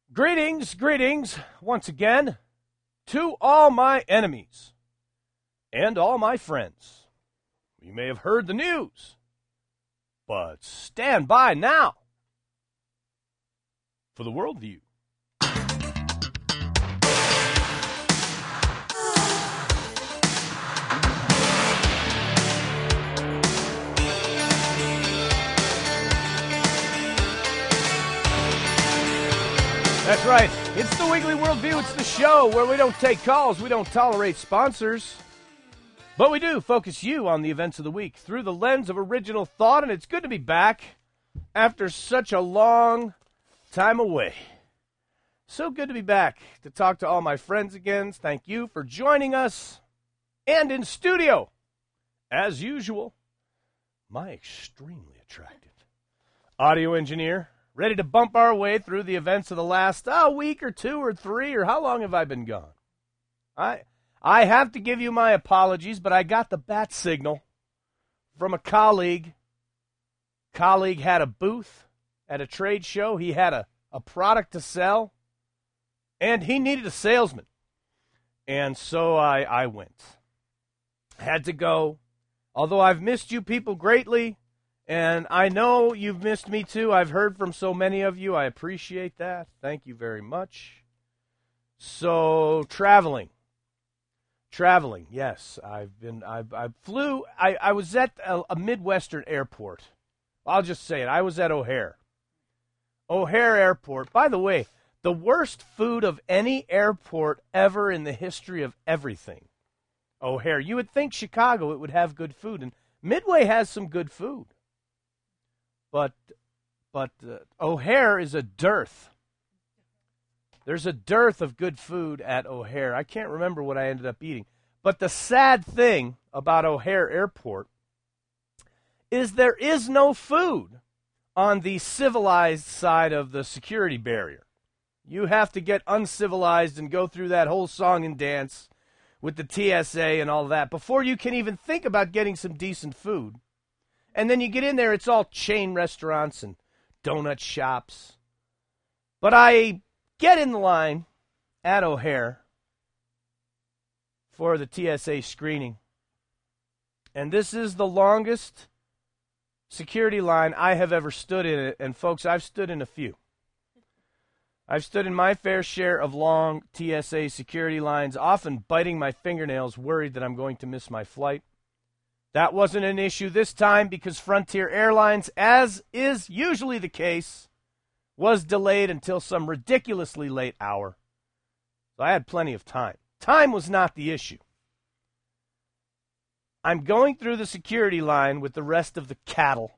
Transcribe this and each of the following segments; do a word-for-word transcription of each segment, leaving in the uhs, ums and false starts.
Greetings, greetings, once again, to all my enemies and all my friends. You may have heard the news, but stand by now for the worldview. That's right. It's the Weekly Worldview. It's the show where we don't take calls, we don't tolerate sponsors, but we do focus you on the events of the week through the lens of original thought, and it's good to be back after such a long time away. So good to be back to talk to all my friends again. Thank you for joining us. And in studio, as usual, my extremely attractive audio engineer, ready to bump our way through the events of the last oh, week or two or three, or how long have I been gone? I I have to give you my apologies, but I got the bat signal from a colleague. Colleague had a booth at a trade show. He had a, a product to sell, and he needed a salesman. And so I, I went. Had to go. Although I've missed you people greatly, and I know you've missed me too. I've heard from so many of you. I appreciate that. Thank you very much. So, traveling. Traveling, yes. I've been, I, I flew, I, I was at a, a Midwestern airport. I'll just say it. I was at O'Hare. O'Hare Airport. By the way, the worst food of any airport ever in the history of everything. O'Hare. You would think Chicago, it would have good food, and Midway has some good food. But but uh, O'Hare is a dearth. There's a dearth of good food at O'Hare. I can't remember what I ended up eating. But the sad thing about O'Hare Airport is there is no food on the civilized side of the security barrier. You have to get uncivilized and go through that whole song and dance with the T S A and all that before you can even think about getting some decent food. And then you get in there, it's all chain restaurants and donut shops. But I get in the line at O'Hare for the T S A screening. And this is the longest security line I have ever stood in it. And folks, I've stood in a few. I've stood in my fair share of long T S A security lines, often biting my fingernails, worried that I'm going to miss my flight. That wasn't an issue this time because Frontier Airlines, as is usually the case, was delayed until some ridiculously late hour. So I had plenty of time. Time was not the issue. I'm going through the security line with the rest of the cattle.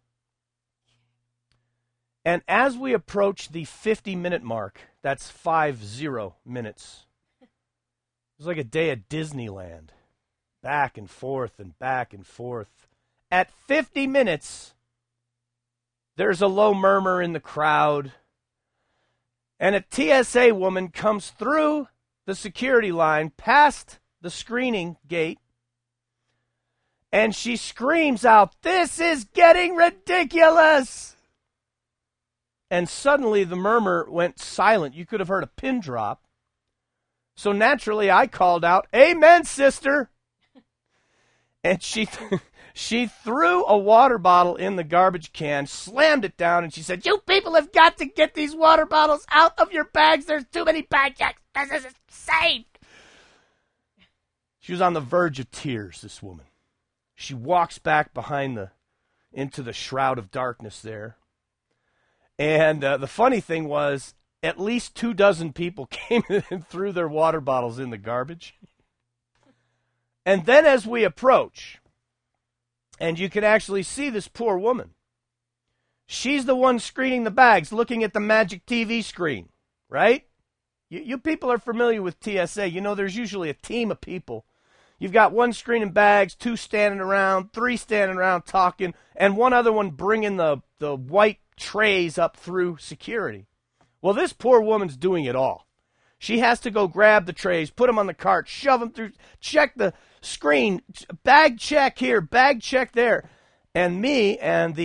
And as we approach the fifty-minute mark, that's five zero minutes. It was like a day at Disneyland. Back and forth and back and forth. At fifty minutes, there's a low murmur in the crowd. And a T S A woman comes through the security line, past the screening gate, and she screams out, "This is getting ridiculous!" And suddenly the murmur went silent. You could have heard a pin drop. So naturally I called out, "Amen, sister!" And she th- she threw a water bottle in the garbage can, slammed it down, and she said, "You people have got to get these water bottles out of your bags. There's too many bag checks. This is insane." She was on the verge of tears, this woman. She walks back behind the, into the shroud of darkness there. And uh, the funny thing was, at least two dozen people came and threw their water bottles in the garbage. And then as we approach, and you can actually see this poor woman, she's the one screening the bags, looking at the magic T V screen, right? You, you people are familiar with T S A. You know there's usually a team of people. You've got one screening bags, two standing around, three standing around talking, and one other one bringing the, the white trays up through security. Well, this poor woman's doing it all. She has to go grab the trays, put them on the cart, shove them through, check the screen, bag check here, bag check there. And me and the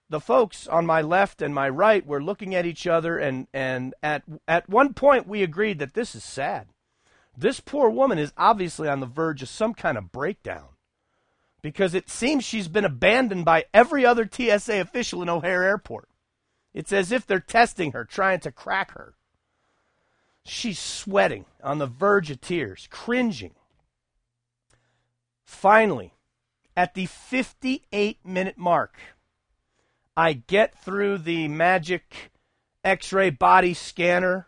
the folks on my left and my right were looking at each other, and, and at, at one point we agreed that this is sad. This poor woman is obviously on the verge of some kind of breakdown, because it seems she's been abandoned by every other T S A official in O'Hare Airport. It's as if they're testing her, trying to crack her. She's sweating, on the verge of tears, cringing. Finally, at the fifty-eight minute mark, I get through the magic X-ray body scanner.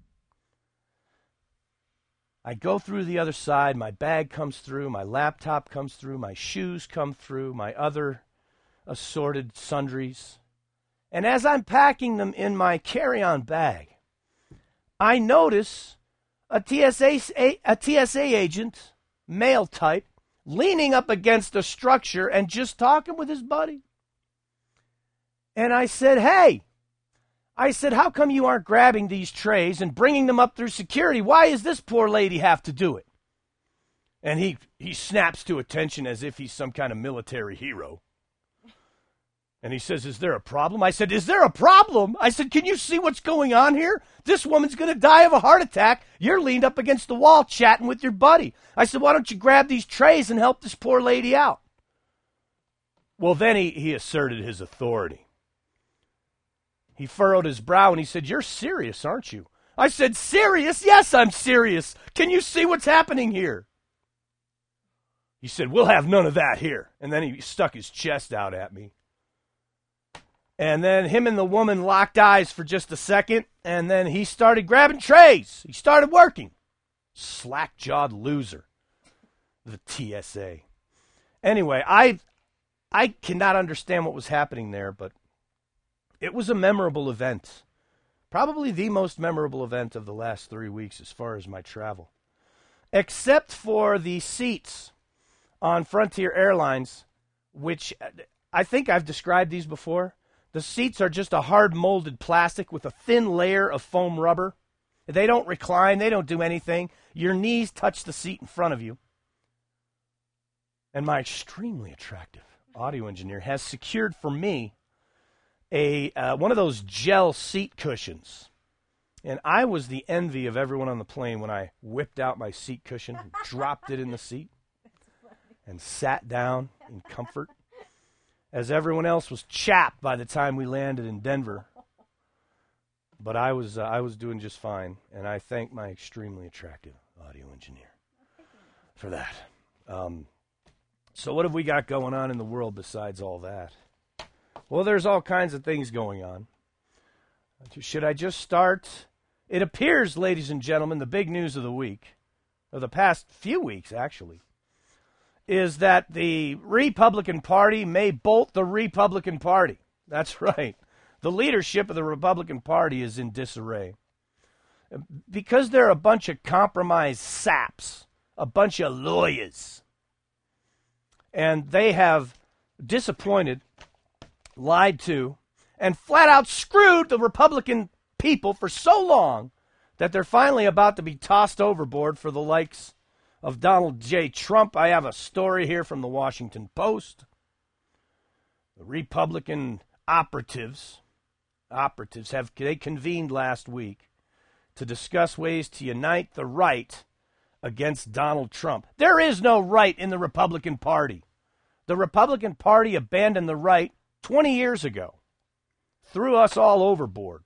I go through the other side. My bag comes through. My laptop comes through. My shoes come through. My other assorted sundries. And as I'm packing them in my carry-on bag, I notice a T S A, a T S A agent, male type, leaning up against a structure and just talking with his buddy. And I said, hey, I said, how come you aren't grabbing these trays and bringing them up through security? Why does this poor lady have to do it? And he, he snaps to attention as if he's some kind of military hero. And he says, is there a problem? I said, is there a problem? I said, can you see what's going on here? This woman's going to die of a heart attack. You're leaned up against the wall chatting with your buddy. I said, why don't you grab these trays and help this poor lady out? Well, then he, he asserted his authority. He furrowed his brow and he said, you're serious, aren't you? I said, serious? Yes, I'm serious. Can you see what's happening here? He said, we'll have none of that here. And then he stuck his chest out at me. And then him and the woman locked eyes for just a second, and then he started grabbing trays. He started working. Slack-jawed loser, the T S A. Anyway, I I cannot understand what was happening there, but it was a memorable event. Probably the most memorable event of the last three weeks as far as my travel. Except for the seats on Frontier Airlines, which I think I've described these before. The seats are just a hard molded plastic with a thin layer of foam rubber. They don't recline. They don't do anything. Your knees touch the seat in front of you. And my extremely attractive audio engineer has secured for me a uh, one of those gel seat cushions. And I was the envy of everyone on the plane when I whipped out my seat cushion, and dropped it in the seat, and sat down in comfort, as everyone else was chapped by the time we landed in Denver. But I was uh, I was doing just fine, and I thank my extremely attractive audio engineer for that. Um, so what have we got going on in the world besides all that? Well, there's all kinds of things going on. Should I just start? It appears, ladies and gentlemen, the big news of the week, of the past few weeks, actually, is that the Republican Party may bolt the Republican Party. That's right. The leadership of the Republican Party is in disarray. Because they're a bunch of compromised saps, a bunch of lawyers. And they have disappointed, lied to, and flat out screwed the Republican people for so long that they're finally about to be tossed overboard for the likes of Donald J. Trump. I have a story here from the Washington Post. The Republican operatives, operatives have they convened last week to discuss ways to unite the right against Donald Trump. There is no right in the Republican Party. The Republican Party abandoned the right twenty years ago, threw us all overboard.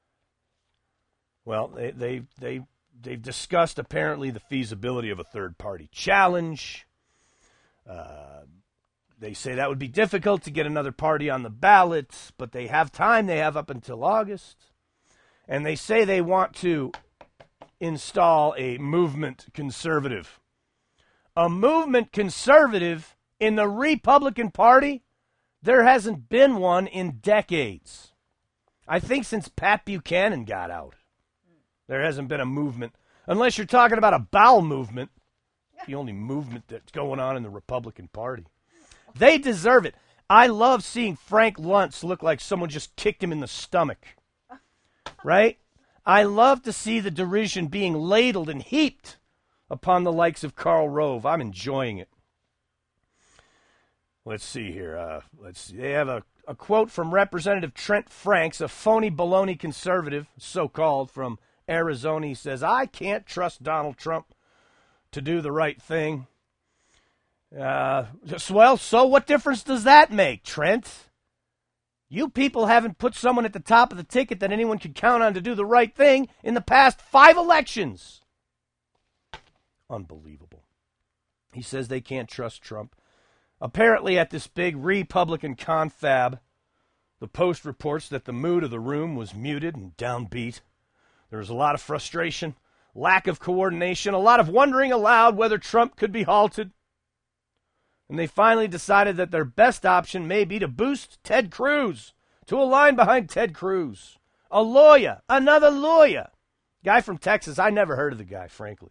Well, they they they They've discussed, apparently, the feasibility of a third-party challenge. Uh, they say that would be difficult to get another party on the ballot, but they have time. They have up until August. And they say they want to install a movement conservative. A movement conservative in the Republican Party? There hasn't been one in decades. I think since Pat Buchanan got out. There hasn't been a movement, unless you're talking about a bowel movement, the only movement that's going on in the Republican Party. They deserve it. I love seeing Frank Luntz look like someone just kicked him in the stomach, right? I love to see the derision being ladled and heaped upon the likes of Karl Rove. I'm enjoying it. Let's see here. Uh, let's see. They have a, a quote from Representative Trent Franks, a phony baloney conservative, so-called, from Arizona. He says, I can't trust Donald Trump to do the right thing. Uh, well, so what difference does that make, Trent? You people haven't put someone at the top of the ticket that anyone could count on to do the right thing in the past five elections. Unbelievable. He says they can't trust Trump. Apparently at this big Republican confab, the Post reports that the mood of the room was muted and downbeat. There was a lot of frustration, lack of coordination, a lot of wondering aloud whether Trump could be halted. And they finally decided that their best option may be to boost Ted Cruz, to align behind Ted Cruz. A lawyer, another lawyer. Guy from Texas, I never heard of the guy, frankly.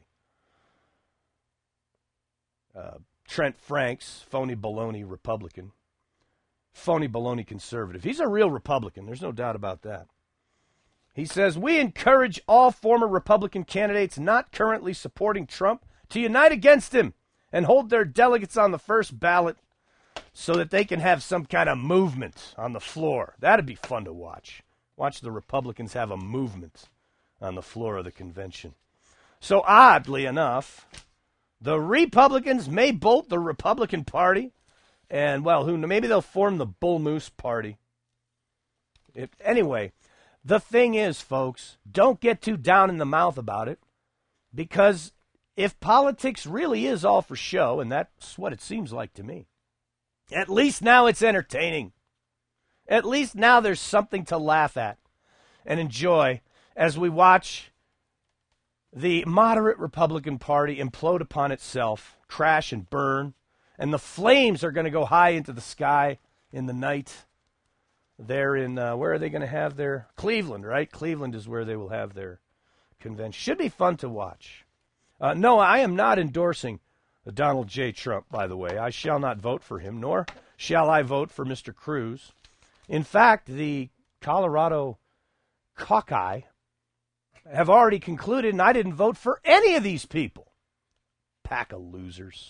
Uh, Trent Franks, phony baloney Republican. Phony baloney conservative. He's a real Republican, there's no doubt about that. He says, we encourage all former Republican candidates not currently supporting Trump to unite against him and hold their delegates on the first ballot so that they can have some kind of movement on the floor. That'd be fun to watch. Watch the Republicans have a movement on the floor of the convention. So oddly enough, the Republicans may bolt the Republican Party, and, well, who maybe they'll form the Bull Moose Party. It, anyway, the thing is, folks, don't get too down in the mouth about it, because if politics really is all for show, and that's what it seems like to me, at least now it's entertaining. At least now there's something to laugh at and enjoy as we watch the moderate Republican Party implode upon itself, crash and burn, and the flames are going to go high into the sky in the night. They're in, uh, where are they going to have their, Cleveland, right? Cleveland is where they will have their convention. Should be fun to watch. Uh, no, I am not endorsing Donald J. Trump, by the way. I shall not vote for him, nor shall I vote for Mister Cruz. In fact, the Colorado caucus have already concluded, and I didn't vote for any of these people. Pack of losers.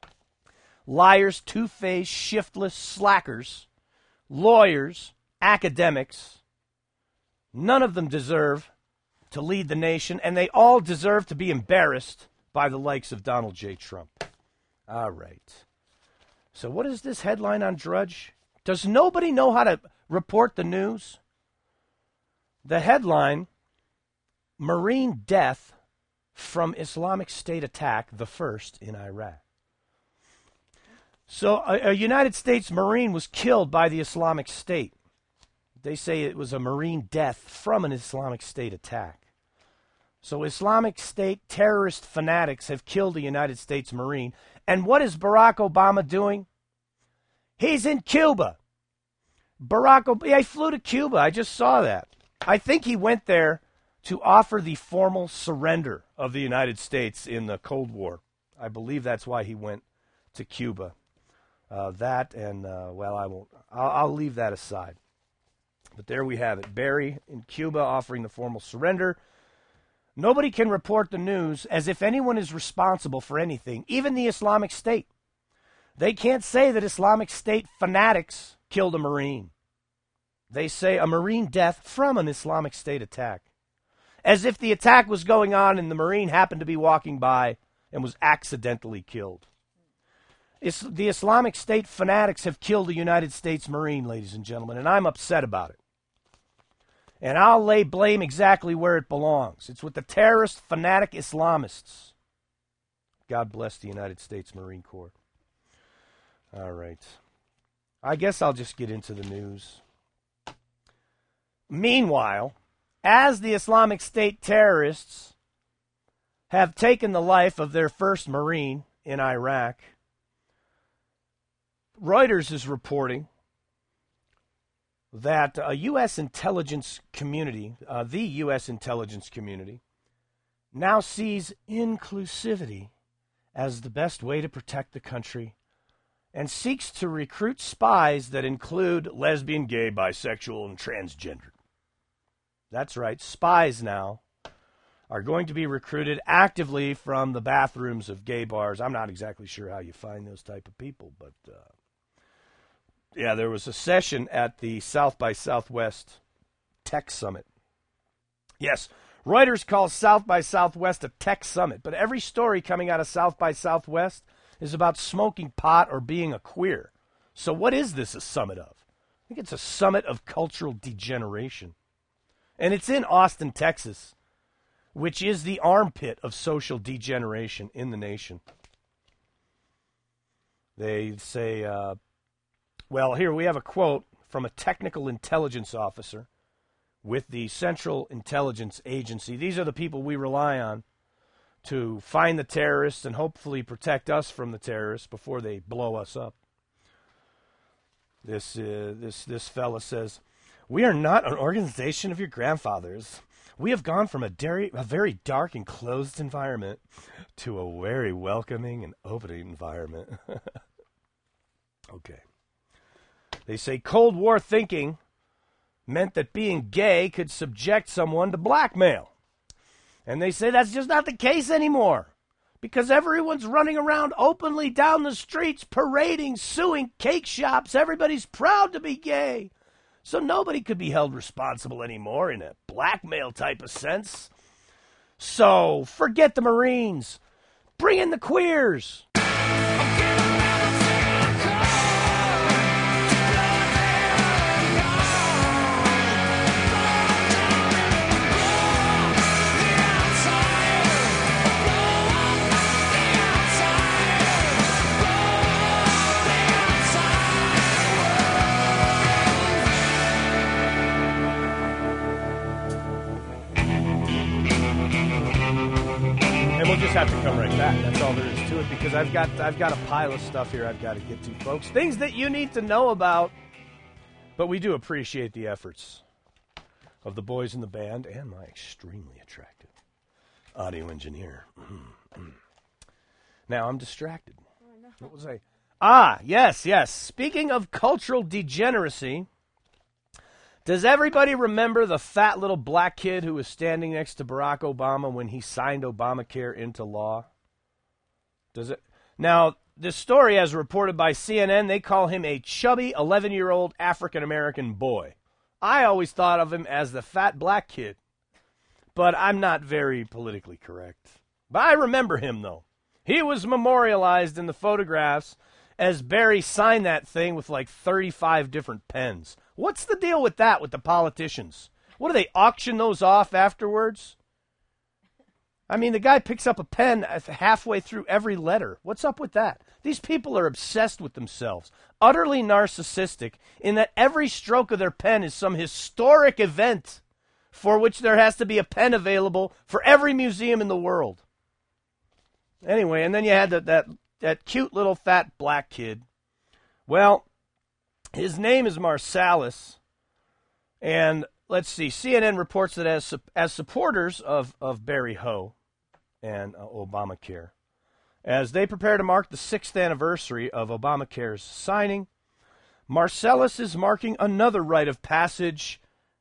Liars, two-faced, shiftless, slackers, lawyers, academics. None of them deserve to lead the nation, and they all deserve to be embarrassed by the likes of Donald J. Trump. All right. So what is this headline on Drudge? Does nobody know how to report the news? The headline, Marine death from Islamic State attack, the first in Iraq. So a, a United States Marine was killed by the Islamic State. They say it was a Marine death from an Islamic State attack. So Islamic State terrorist fanatics have killed a United States Marine. And what is Barack Obama doing? He's in Cuba. Barack Obama, he flew to Cuba. I just saw that. I think he went there to offer the formal surrender of the United States in the Cold War. I believe that's why he went to Cuba. Uh, that and, uh, well, I won't. I'll, I'll leave that aside. But there we have it. Barry in Cuba offering the formal surrender. Nobody can report the news as if anyone is responsible for anything, even the Islamic State. They can't say that Islamic State fanatics killed a Marine. They say a Marine death from an Islamic State attack, as if the attack was going on and the Marine happened to be walking by and was accidentally killed. It's, the Islamic State fanatics have killed a United States Marine, ladies and gentlemen, and I'm upset about it. And I'll lay blame exactly where it belongs. It's with the terrorist, fanatic Islamists. God bless the United States Marine Corps. All right. I guess I'll just get into the news. Meanwhile, as the Islamic State terrorists have taken the life of their first Marine in Iraq, Reuters is reporting that a U S intelligence community, uh, the U S intelligence community, now sees inclusivity as the best way to protect the country and seeks to recruit spies that include lesbian, gay, bisexual, and transgender. That's right, spies now are going to be recruited actively from the bathrooms of gay bars. I'm not exactly sure how you find those type of people, but uh, Yeah, there was a session at the South by Southwest Tech Summit. Yes, Reuters calls South by Southwest a tech summit, but every story coming out of South by Southwest is about smoking pot or being a queer. So what is this a summit of? I think it's a summit of cultural degeneration. And it's in Austin, Texas, which is the armpit of social degeneration in the nation. They say, uh, well, here we have a quote from a technical intelligence officer with the Central Intelligence Agency. These are the people we rely on to find the terrorists and hopefully protect us from the terrorists before they blow us up. This uh, this this fella says, "We are not an organization of your grandfathers. We have gone from a, dairy, a very dark and closed environment to a very welcoming and opening environment." Okay. They say Cold War thinking meant that being gay could subject someone to blackmail. And they say that's just not the case anymore, because everyone's running around openly down the streets, parading, suing cake shops. Everybody's proud to be gay. So nobody could be held responsible anymore in a blackmail type of sense. So forget the Marines. Bring in the queers. We'll just have to come right back. That's all there is to it, because I've got I've got a pile of stuff here I've got to get to, folks. Things that you need to know about. But we do appreciate the efforts of the boys in the band and my extremely attractive audio engineer. Mm-hmm. Now I'm distracted. Oh, no. What was I? Ah, yes, yes. Speaking of cultural degeneracy, does everybody remember the fat little black kid who was standing next to Barack Obama when he signed Obamacare into law? Does it? Now, this story, as reported by C N N, they call him a chubby eleven-year-old African-American boy. I always thought of him as the fat black kid, but I'm not very politically correct. But I remember him, though. He was memorialized in the photographs as Barry signed that thing with like thirty-five different pens. What's the deal with that with the politicians? What, do they auction those off afterwards? I mean, the guy picks up a pen halfway through every letter. What's up with that? These people are obsessed with themselves, utterly narcissistic, in that every stroke of their pen is some historic event for which there has to be a pen available for every museum in the world. Anyway, and then you had that that, that cute little fat black kid. Well, his name is Marsalis, and let's see, C N N reports that as as supporters of, of Barry Ho and uh, Obamacare, as they prepare to mark the sixth anniversary of Obamacare's signing, Marsalis is marking another rite of passage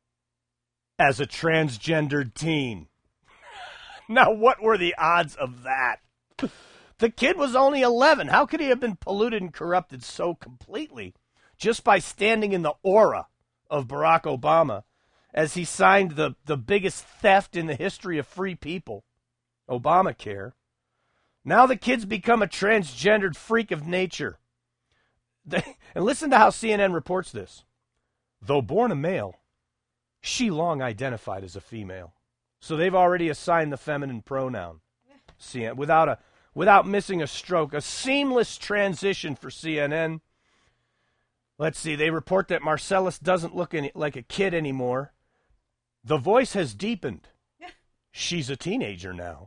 as a transgendered teen. Now, what were the odds of that? The kid was only eleven. How could he have been polluted and corrupted so completely just by standing in the aura of Barack Obama as he signed the, the biggest theft in the history of free people, Obamacare? Now the kid's become a transgendered freak of nature. They, and listen to how C N N reports this. Though born a male, she long identified as a female. So they've already assigned the feminine pronoun. C N N, without a without missing a stroke, a seamless transition for C N N. Let's see, they report that Marsalis doesn't look any, like a kid anymore. The voice has deepened. She's a teenager now.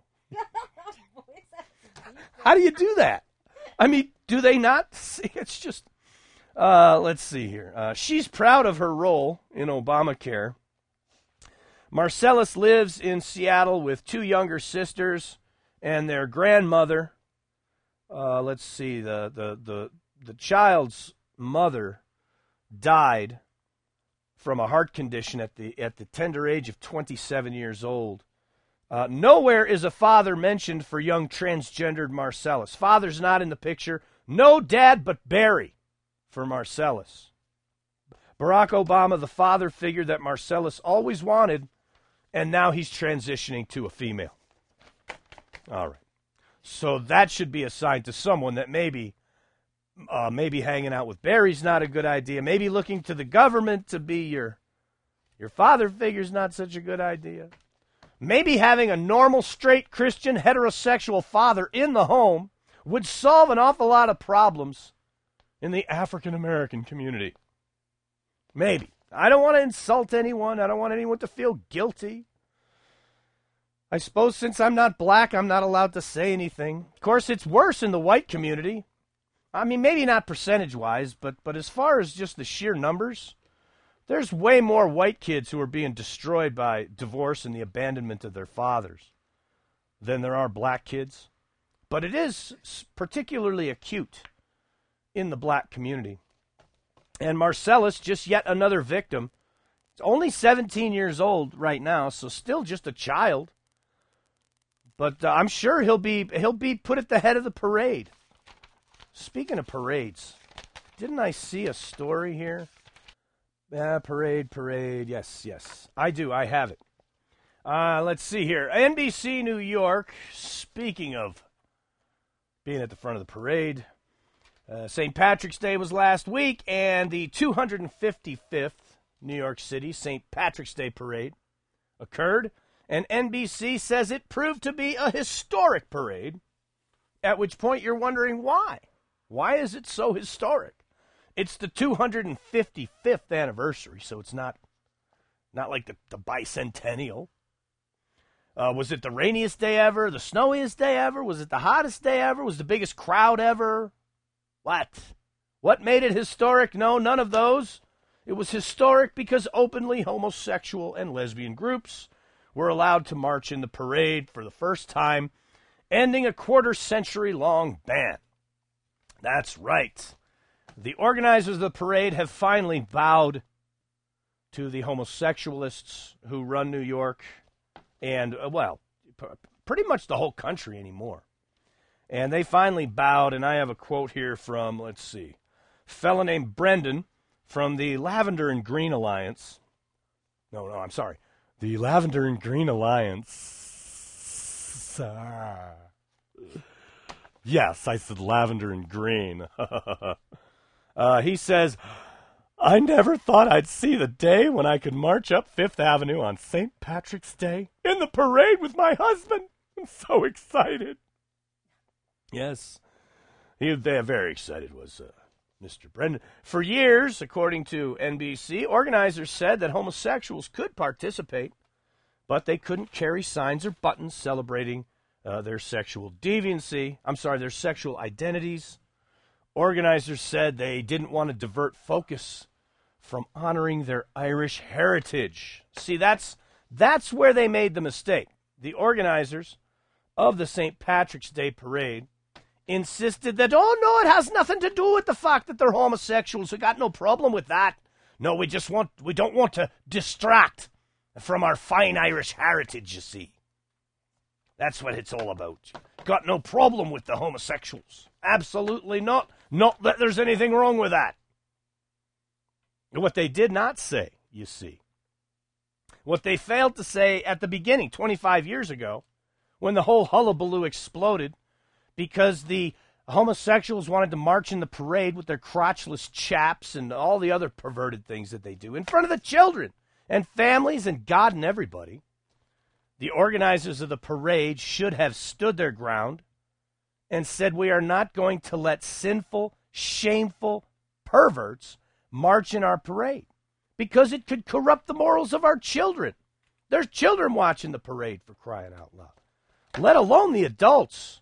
How do you do that? I mean, do they not see? It's just, uh, let's see here. Uh, she's proud of her role in Obamacare. Marsalis lives in Seattle with two younger sisters and their grandmother. Uh, let's see, the, the, the, the child's mother died from a heart condition at the at the tender age of twenty-seven years old. Uh, nowhere is a father mentioned for young transgendered Marsalis. Father's not in the picture. No dad but Barry for Marsalis. Barack Obama, the father figure that Marcellus always wanted, and now he's transitioning to a female. All right. So that should be a sign to someone that maybe uh, maybe hanging out with Barry's not a good idea. Maybe looking to the government to be your, your father figure's not such a good idea. Maybe having a normal, straight, Christian, heterosexual father in the home would solve an awful lot of problems in the African-American community. Maybe. I don't want to insult anyone. I don't want anyone to feel guilty. I suppose since I'm not black, I'm not allowed to say anything. Of course, it's worse in the white community. I mean, maybe not percentage-wise, but, but as far as just the sheer numbers, there's way more white kids who are being destroyed by divorce and the abandonment of their fathers than there are black kids. But it is particularly acute in the black community. And Marcellus, just yet another victim. He's only seventeen years old right now, so still just a child. But uh, I'm sure he'll be he'll be put at the head of the parade. Speaking of parades, didn't I see a story here? Uh, parade, parade, yes, yes. I do, I have it. Uh, let's see here. N B C New York, speaking of being at the front of the parade, uh, Saint Patrick's Day was last week, and the two hundred fifty-fifth New York City Saint Patrick's Day parade occurred, and N B C says it proved to be a historic parade, at which point you're wondering why. Why is it so historic? It's the two hundred fifty-fifth anniversary, so it's not not like the, the bicentennial. Uh, was it the rainiest day ever, the snowiest day ever? Was it the hottest day ever? Was it the biggest crowd ever? What? What made it historic? No, none of those. It was historic because openly homosexual and lesbian groups were allowed to march in the parade for the first time, ending a quarter-century-long ban. That's right. The organizers of the parade have finally bowed to the homosexualists who run New York and, uh, well, p- pretty much the whole country anymore. And they finally bowed, and I have a quote here from, let's see, a fella named Brendan from the Lavender and Green Alliance. No, no, I'm sorry. The Lavender and Green Alliance. Ah. Yes, I said lavender and green. uh, he says, I never thought I'd see the day when I could march up Fifth Avenue on Saint Patrick's Day in the parade with my husband. I'm so excited. Yes, he, they're very excited, was uh, Mister Brendan. For years, according to N B C, organizers said that homosexuals could participate, but they couldn't carry signs or buttons celebrating Uh, their sexual deviancy, I'm sorry, their sexual identities. Organizers said they didn't want to divert focus from honoring their Irish heritage. See, that's that's where they made the mistake. The organizers of the Saint Patrick's Day parade insisted that, oh, no, it has nothing to do with the fact that they're homosexuals. We got no problem with that. No, we just want, we don't want to distract from our fine Irish heritage, you see. That's what it's all about. Got no problem with the homosexuals. Absolutely not. Not that there's anything wrong with that. What they did not say, you see, what they failed to say at the beginning, twenty-five years ago, when the whole hullabaloo exploded because the homosexuals wanted to march in the parade with their crotchless chaps and all the other perverted things that they do in front of the children and families and God and everybody. The organizers of the parade should have stood their ground and said, we are not going to let sinful, shameful perverts march in our parade because it could corrupt the morals of our children. There's children watching the parade, for crying out loud, let alone the adults.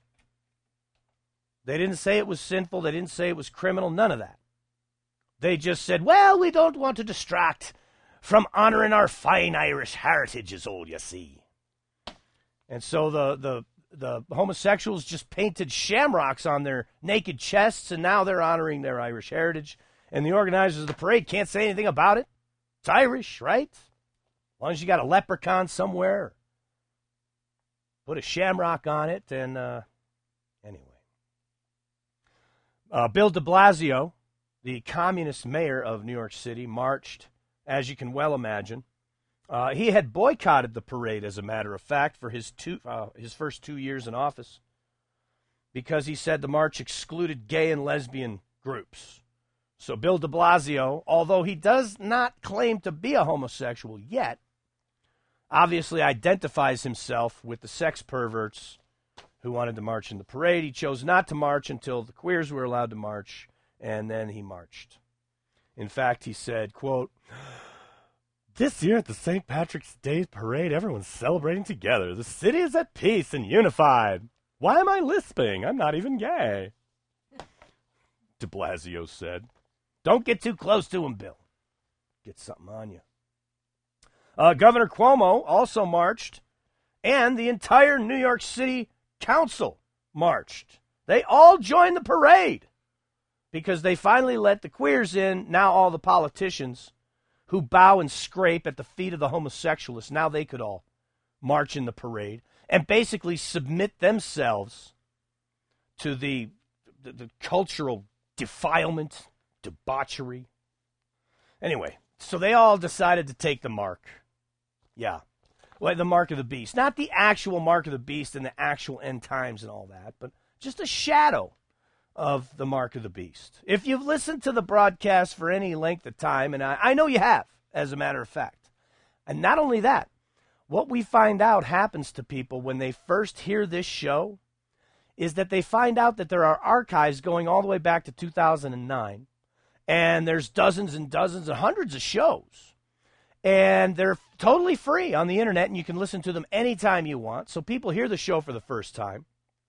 They didn't say it was sinful. They didn't say it was criminal. None of that. They just said, well, we don't want to distract from honoring our fine Irish heritage is all you see. And so the, the the homosexuals just painted shamrocks on their naked chests, and now they're honoring their Irish heritage. And the organizers of the parade can't say anything about it. It's Irish, right? As long as you got a leprechaun somewhere, put a shamrock on it, and uh, anyway. Uh, Bill de Blasio the communist mayor of New York City, marched, as you can well imagine. Uh, he had boycotted the parade, as a matter of fact, for his two uh, his first two years in office, because he said the march excluded gay and lesbian groups. So Bill de Blasio, although he does not claim to be a homosexual yet, obviously identifies himself with the sex perverts who wanted to march in the parade. He chose not to march until the queers were allowed to march, and then he marched. In fact, he said, quote, "This year at the Saint Patrick's Day parade, everyone's celebrating together. The city is at peace and unified. Why am I lisping? I'm not even gay," de Blasio said. Don't get too close to him, Bill. Get something on you. Uh, Governor Cuomo also marched, and the entire New York City Council marched. They all joined the parade because they finally let the queers in. Now all the politicians who bow and scrape at the feet of the homosexualists, now they could all march in the parade and basically submit themselves to the, the, the cultural defilement, debauchery. Anyway, so they all decided to take the mark. Yeah. Well, the mark of the beast. Not the actual mark of the beast and the actual end times and all that, but just a shadow of the mark of the beast. If you've listened to the broadcast for any length of time, and I, I know you have, as a matter of fact, and not only that, what we find out happens to people when they first hear this show is that they find out that there are archives going all the way back to two thousand nine, and there's dozens and dozens and hundreds of shows, and they're totally free on the internet, and you can listen to them anytime you want. So people hear the show for the first time.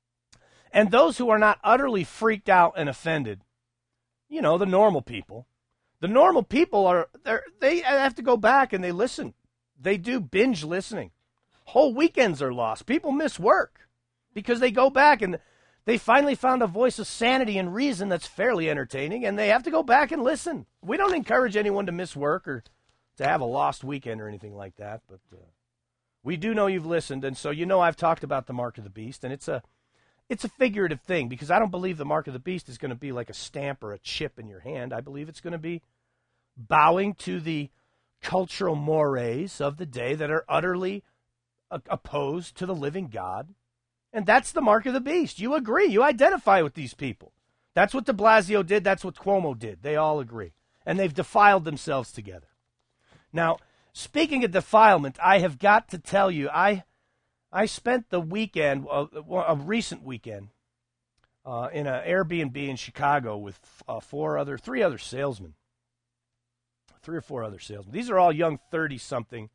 And those who are not utterly freaked out and offended, you know, the normal people, the normal people are, they have to go back and they listen. They do binge listening. Whole weekends are lost. People miss work because they go back and they finally found a voice of sanity and reason that's fairly entertaining, and they have to go back and listen. We don't encourage anyone to miss work or to have a lost weekend or anything like that, but uh, we do know you've listened, and so you know I've talked about the mark of the beast, and it's a It's a figurative thing because I don't believe the mark of the beast is going to be like a stamp or a chip in your hand. I believe it's going to be bowing to the cultural mores of the day that are utterly uh, opposed to the living God. And that's the mark of the beast. You agree. You identify with these people. That's what de Blasio did. That's what Cuomo did. They all agree. And they've defiled themselves together. Now, speaking of defilement, I have got to tell you, I... I spent the weekend, uh, a recent weekend, uh, in an Airbnb in Chicago with uh, four other, three other salesmen, three or four other salesmen. These are all young thirty-something,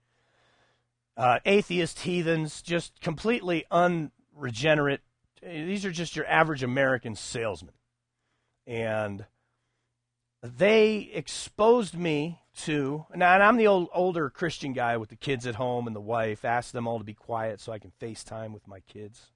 uh, atheist heathens, just completely unregenerate. These are just your average American salesmen, and they exposed me to, now, and I'm the old, older Christian guy with the kids at home and the wife, asked them all to be quiet so I can FaceTime with my kids.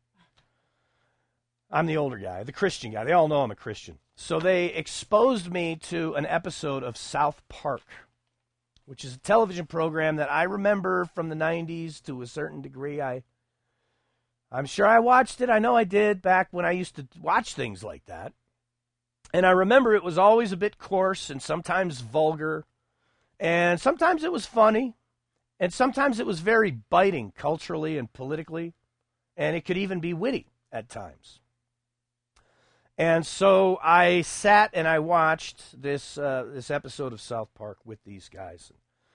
I'm the older guy, the Christian guy. They all know I'm a Christian. So they exposed me to an episode of South Park, which is a television program that I remember from the nineties to a certain degree. I, I'm sure I watched it. I know I did back when I used to watch things like that. And I remember it was always a bit coarse and sometimes vulgar. And sometimes it was funny, and sometimes it was very biting culturally and politically, and it could even be witty at times. And so I sat and I watched this uh, this episode of South Park with these guys.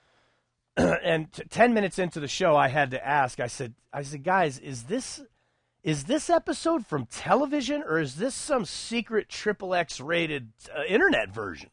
And t- ten minutes into the show, I had to ask. I said, "I said, guys, is this is this episode from television, or is this some secret triple X rated uh, internet version?"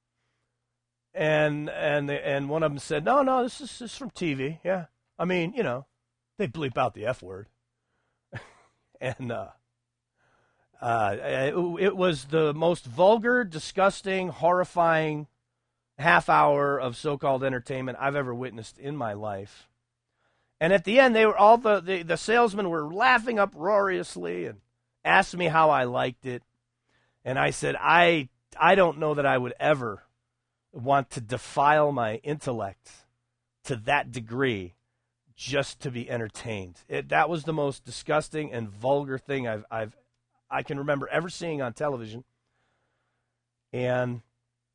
And and and one of them said, no, no, this is, this is from T V. Yeah, I mean, you know, they bleep out the F word. and uh, uh, it, it was the most vulgar, disgusting, horrifying half hour of so-called entertainment I've ever witnessed in my life. And at the end, they were all the, the, the salesmen were laughing uproariously and asked me how I liked it. And I said, I I don't know that I would ever want to defile my intellect to that degree just to be entertained. It, that was the most disgusting and vulgar thing I've I've I can remember ever seeing on television. And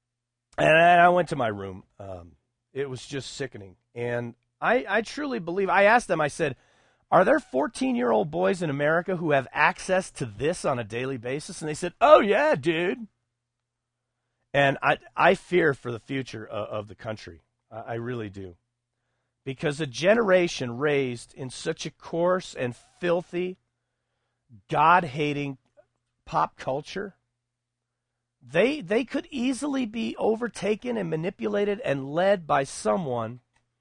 And I went to my room. Um, it was just sickening. And I, I truly believe, I asked them, I said, are there fourteen-year-old boys in America who have access to this on a daily basis? And they said, oh, yeah, dude. And I, I fear for the future of, of the country. I, I really do. Because a generation raised in such a coarse and filthy, God-hating pop culture, they they could easily be overtaken and manipulated and led by someone.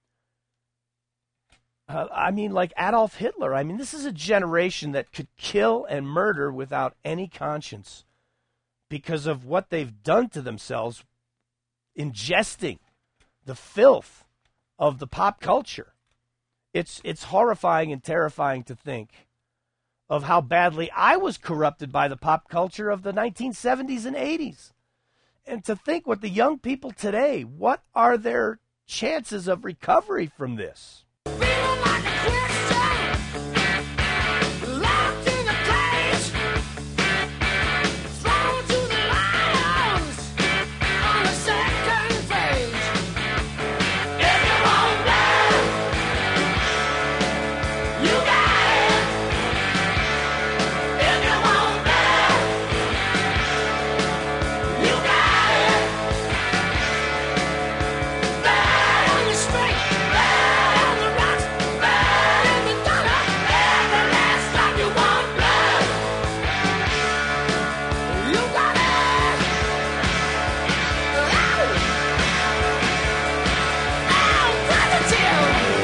Uh, I mean, like Adolf Hitler. I mean, this is a generation that could kill and murder without any conscience because of what they've done to themselves, ingesting the filth of the pop culture. It's it's horrifying and terrifying to think of how badly I was corrupted by the pop culture of the nineteen seventies and eighties. And to think what the young people today, what are their chances of recovery from this? Feeling like a Christian, locked in a cage, thrown to the lions on the second page. If you want blood, you got it. If you want blood, you got it. Blood on the street, blood on the rocks, blood in the gutter. Every last drop you want blood, you got it. Oh, oh, brother Jim.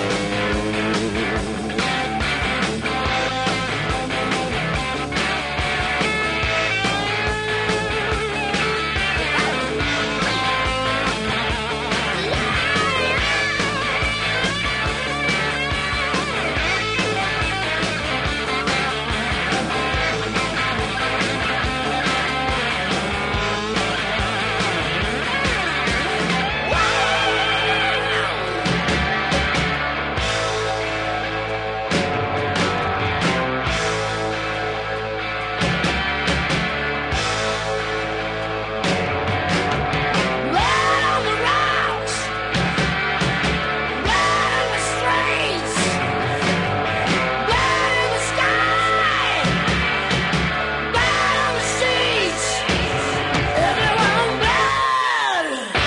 Blood on the rocks, blood on the streets, blood in the sky, blood on the sheets. If you want blood,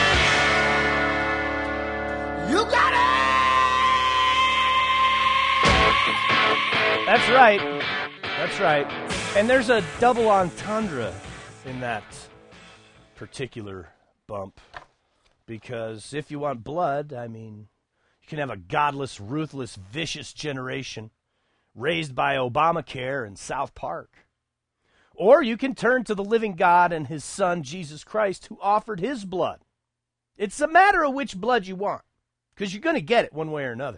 you got it. That's right. That's right. And there's a double entendre in that particular bump. Because if you want blood, I mean, you can have a godless, ruthless, vicious generation raised by Obamacare and South Park. Or you can turn to the living God and his son, Jesus Christ, who offered his blood. It's a matter of which blood you want, because you're going to get it one way or another.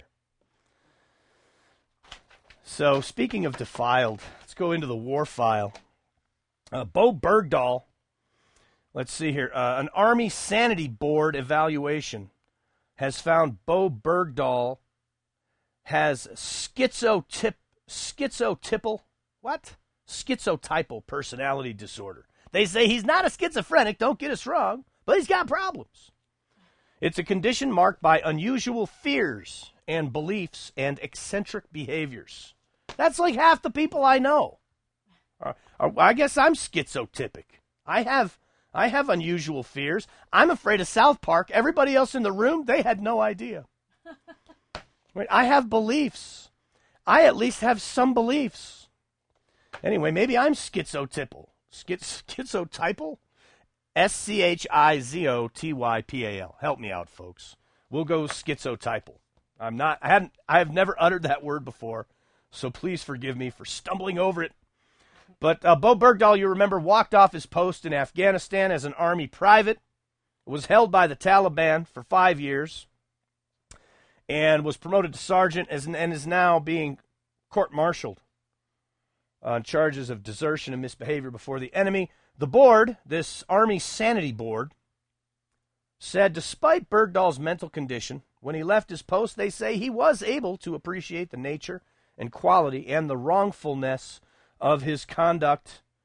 So, speaking of defiled, let's go into the war file. Uh, Bo Bergdahl, let's see here. Uh, an Army Sanity Board evaluation has found Bo Bergdahl has schizotip, schizotypal, what? Schizotypal personality disorder. They say he's not a schizophrenic, don't get us wrong, but he's got problems. It's a condition marked by unusual fears and beliefs and eccentric behaviors. That's like half the people I know. Uh, uh, I guess I'm schizotypic. I have I have unusual fears. I'm afraid of South Park. Everybody else in the room, they had no idea. Wait, I have beliefs. I at least have some beliefs. Anyway, maybe I'm schizotypal. Schiz- schizotypal? S C H I Z O T Y P A L. Help me out, folks. We'll go schizotypal. I'm not, I haven't, I have never uttered that word before, so please forgive me for stumbling over it. But uh, Bo Bergdahl, you remember, walked off his post in Afghanistan as an Army private, was held by the Taliban for five years, and was promoted to sergeant as, and is now being court-martialed on charges of desertion and misbehavior before the enemy. The board, this Army Sanity Board, said despite Bergdahl's mental condition, when he left his post, they say he was able to appreciate the nature and quality and the wrongfulness of his conduct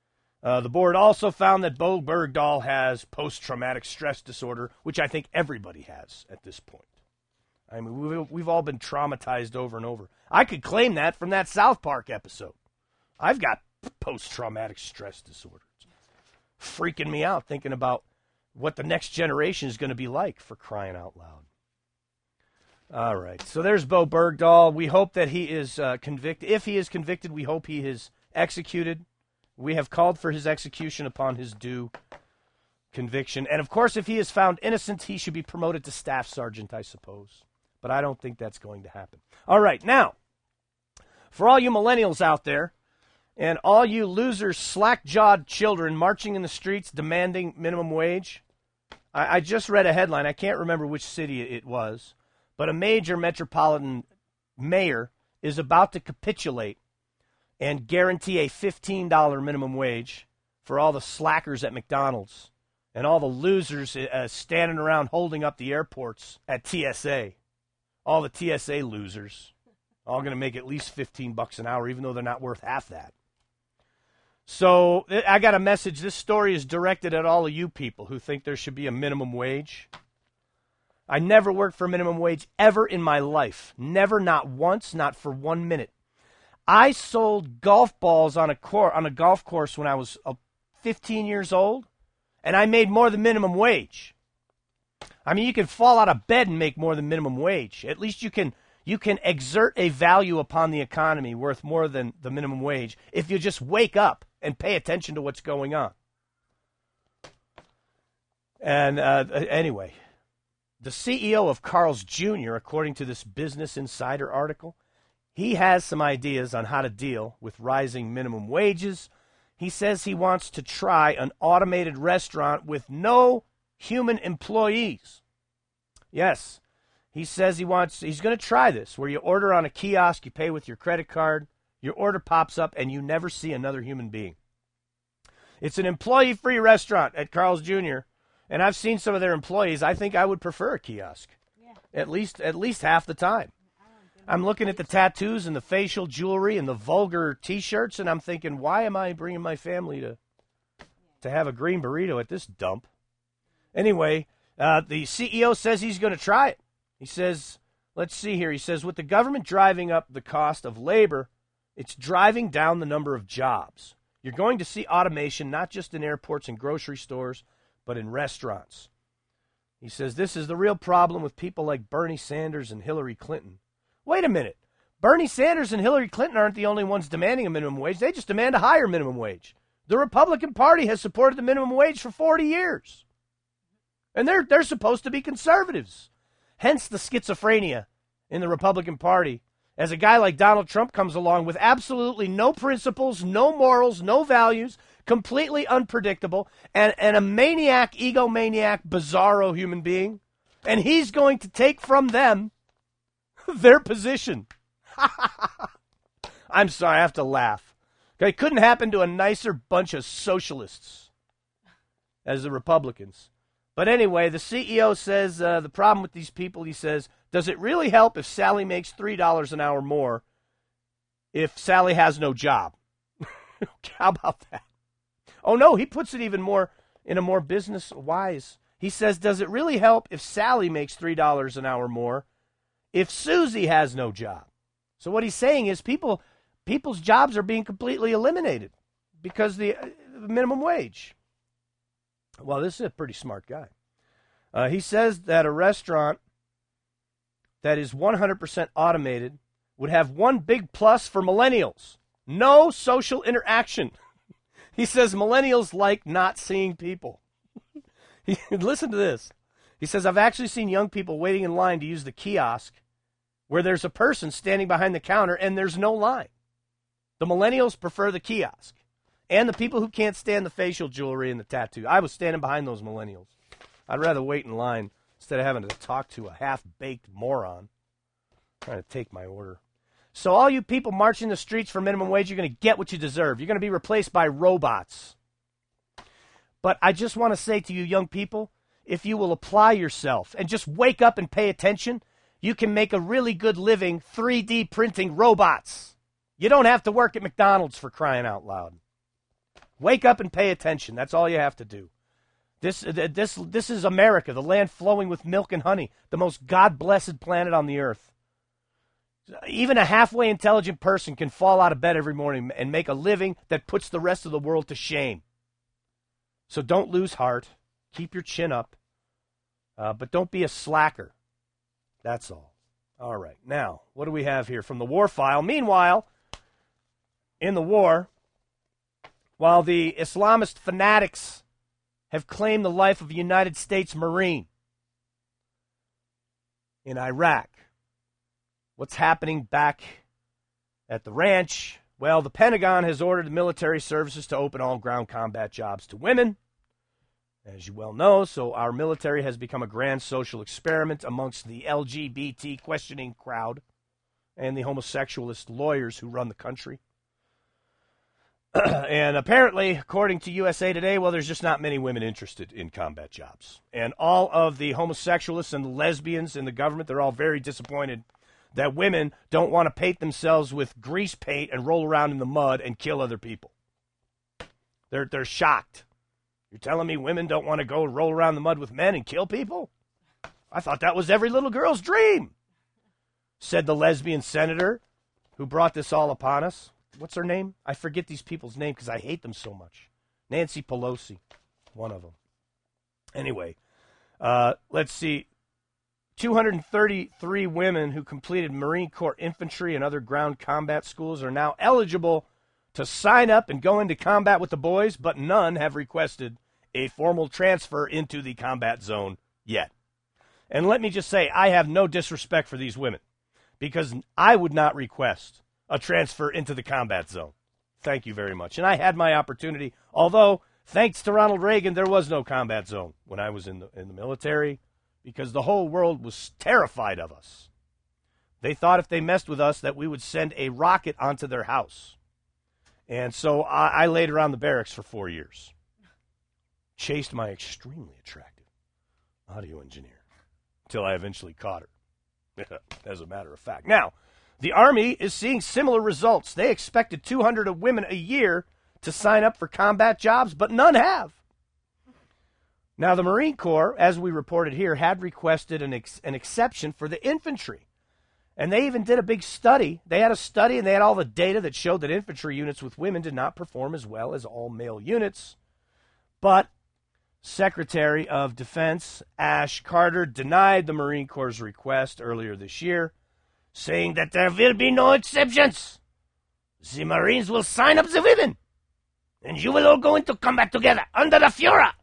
Uh, the board also found that Bo Bergdahl has post-traumatic stress disorder, which I think everybody has at this point. I mean, we've, we've all been traumatized over and over. I could claim that from that South Park episode. I've got post-traumatic stress disorder. It's freaking me out thinking about what the next generation is going to be like, for crying out loud. All right, so there's Bo Bergdahl. We hope that he is uh, convicted. If he is convicted, we hope he is executed. We have called for his execution upon his due conviction. And, of course, if he is found innocent, he should be promoted to staff sergeant, I suppose. But I don't think that's going to happen. All right, now, for all you millennials out there and all you loser, slack-jawed children marching in the streets demanding minimum wage, I, I just read a headline. I can't remember which city it was, but a major metropolitan mayor is about to capitulate and guarantee a fifteen dollars minimum wage for all the slackers at McDonald's and all the losers uh, standing around holding up the airports at T S A. All the T S A losers, all going to make at least fifteen bucks an hour, even though they're not worth half that. So I got a message. This story is directed at all of you people who think there should be a minimum wage. I never worked for minimum wage ever in my life. Never, not once, not for one minute. I sold golf balls on a cor- on a golf course when I was uh, fifteen years old, and I made more than minimum wage. I mean, you can fall out of bed and make more than minimum wage. At least you can you can exert a value upon the economy worth more than the minimum wage if you just wake up and pay attention to what's going on. And uh, anyway, the C E O of Carl's Junior, according to this Business Insider article, he has some ideas on how to deal with rising minimum wages. He says he wants to try an automated restaurant with no human employees. Yes, he says he wants, he's going to try this, where you order on a kiosk, you pay with your credit card, your order pops up, and you never see another human being. It's an employee-free restaurant at Carl's Junior, and I've seen some of their employees. I think I would prefer a kiosk, yeah. at least at least half the time. I'm looking at the tattoos and the facial jewelry and the vulgar T-shirts, and I'm thinking, why am I bringing my family to to have a green burrito at this dump? Anyway, uh, the C E O says he's going to try it. He says, let's see here. He says, with the government driving up the cost of labor, it's driving down the number of jobs. You're going to see automation not just in airports and grocery stores, but in restaurants. He says this is the real problem with people like Bernie Sanders and Hillary Clinton. Wait a minute. Bernie Sanders and Hillary Clinton aren't the only ones demanding a minimum wage. They just demand a higher minimum wage. The Republican Party has supported the minimum wage for forty years. And they're they're supposed to be conservatives. Hence the schizophrenia in the Republican Party as a guy like Donald Trump comes along with absolutely no principles, no morals, no values, completely unpredictable, and, and a maniac, egomaniac, bizarro human being. And he's going to take from them their position. I'm sorry, I have to laugh. It couldn't happen to a nicer bunch of socialists as the Republicans. But anyway, the C E O says uh, the problem with these people, he says, does it really help if Sally makes three dollars an hour more if Sally has no job? How about that? Oh, no, he puts it even more in a more business-wise. He says, does it really help if Sally makes three dollars an hour more if Susie has no job? So what he's saying is people, people's jobs are being completely eliminated because the uh, minimum wage. Well, this is a pretty smart guy. Uh, he says that a restaurant that is one hundred percent automated would have one big plus for millennials. No social interaction. He says millennials like not seeing people. he, listen to this. He says, I've actually seen young people waiting in line to use the kiosk where there's a person standing behind the counter and there's no line. The millennials prefer the kiosk. And the people who can't stand the facial jewelry and the tattoo. I was standing behind those millennials. I'd rather wait in line instead of having to talk to a half-baked moron trying to take my order. So all you people marching the streets for minimum wage, you're going to get what you deserve. You're going to be replaced by robots. But I just want to say to you young people, if you will apply yourself and just wake up and pay attention, you can make a really good living three D printing robots. You don't have to work at McDonald's, for crying out loud. Wake up and pay attention. That's all you have to do. This, this, this is America, the land flowing with milk and honey, the most God-blessed planet on the earth. Even a halfway intelligent person can fall out of bed every morning and make a living that puts the rest of the world to shame. So don't lose heart. Keep your chin up. Uh, but don't be a slacker. That's all. All right. Now, what do we have here from the war file? Meanwhile, in the war, while the Islamist fanatics have claimed the life of a United States Marine in Iraq, what's happening back at the ranch? Well, the Pentagon has ordered the military services to open all ground combat jobs to women, as you well know. So our military has become a grand social experiment amongst the L G B T questioning crowd and the homosexualist lawyers who run the country. And apparently, according to U S A Today, well, there's just not many women interested in combat jobs. And all of the homosexualists and the lesbians in the government, they're all very disappointed that women don't want to paint themselves with grease paint and roll around in the mud and kill other people. They're they're shocked. You're telling me women don't want to go roll around the mud with men and kill people? I thought that was every little girl's dream, said the lesbian senator who brought this all upon us. What's her name? I forget these people's name because I hate them so much. Nancy Pelosi, one of them. Anyway, uh, let's see. two hundred thirty-three women who completed Marine Corps infantry and other ground combat schools are now eligible to sign up and go into combat with the boys, but none have requested a formal transfer into the combat zone yet. And let me just say, I have no disrespect for these women because I would not request a transfer into the combat zone. Thank you very much. And I had my opportunity, although thanks to Ronald Reagan, there was no combat zone when I was in the in the military because the whole world was terrified of us. They thought if they messed with us that we would send a rocket onto their house. And so I, I laid around the barracks for four years. Chased my extremely attractive audio engineer until I eventually caught her, as a matter of fact. Now, the Army is seeing similar results. They expected two hundred women a year to sign up for combat jobs, but none have. Now, the Marine Corps, as we reported here, had requested an, ex- an exception for the infantry. And they even did a big study. They had a study, and they had all the data that showed that infantry units with women did not perform as well as all male units. But Secretary of Defense Ash Carter denied the Marine Corps' request earlier this year, saying that there will be no exceptions. The Marines will sign up the women, and you will all go into combat together under the Fuhrer.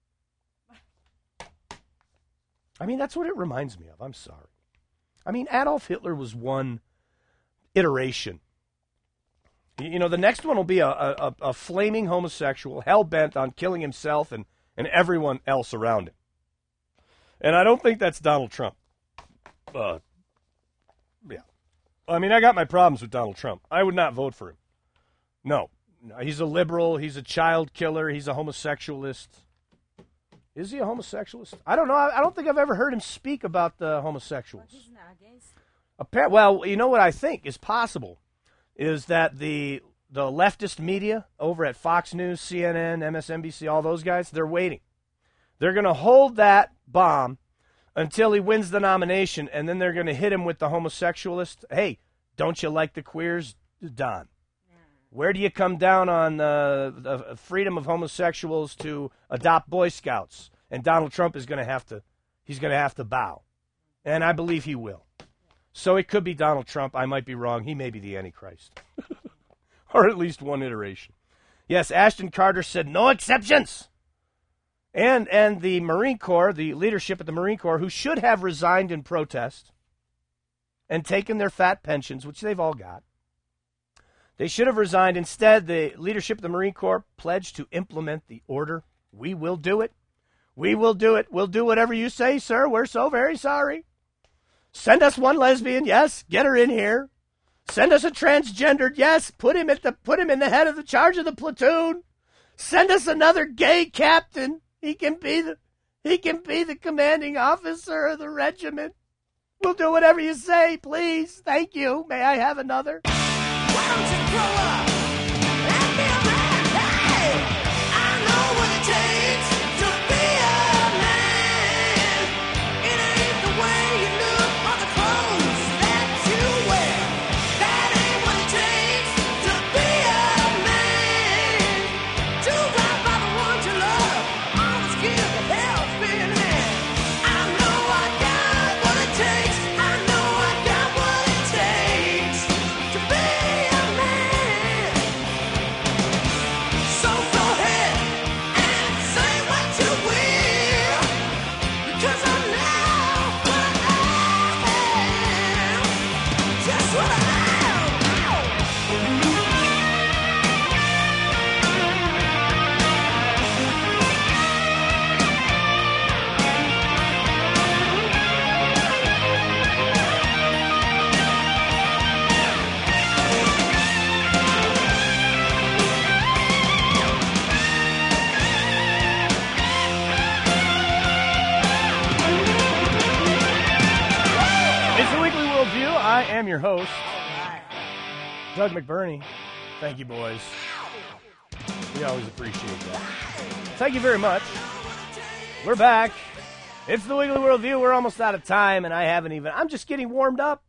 I mean, that's what it reminds me of. I'm sorry. I mean, Adolf Hitler was one iteration. You know, the next one will be a, a, a flaming homosexual, hell-bent on killing himself and, and everyone else around him. And I don't think that's Donald Trump. Uh, yeah. I mean, I got my problems with Donald Trump. I would not vote for him. No. no he's a liberal. He's a child killer. He's a homosexualist. Is he a homosexualist? I don't know. I, I don't think I've ever heard him speak about the homosexuals. But he's not against. Appar- well, you know what I think is possible is that the the leftist media over at Fox News, C N N, M S N B C, all those guys, they're waiting. They're going to hold that bomb until he wins the nomination, and then they're going to hit him with the homosexualist. Hey, don't you like the queers? Don. Where do you come down on uh, the freedom of homosexuals to adopt Boy Scouts? And Donald Trump is going to have to, he's going to have to bow. And I believe he will. So it could be Donald Trump. I might be wrong. He may be the Antichrist. Or at least one iteration. Yes, Ashton Carter said no exceptions. And, and the Marine Corps, the leadership of the Marine Corps, who should have resigned in protest and taken their fat pensions, which they've all got, they should have resigned. Instead, the leadership of the Marine Corps pledged to implement the order. We will do it. We will do it. We'll do whatever you say, sir. We're so very sorry. Send us one lesbian. Yes, get her in here. Send us a transgendered. Yes, put him at the put him in the head of the charge of the platoon. Send us another gay captain. He can be the he can be the commanding officer of the regiment. We'll do whatever you say, please. Thank you. May I have another? Why don't you grow up and be a man? Hey! am your host, Doug McBurney. Thank you, boys. We always appreciate that. Thank you very much. We're back. It's the Wiggly World View. We're almost out of time, and I haven't even... I'm just getting warmed up.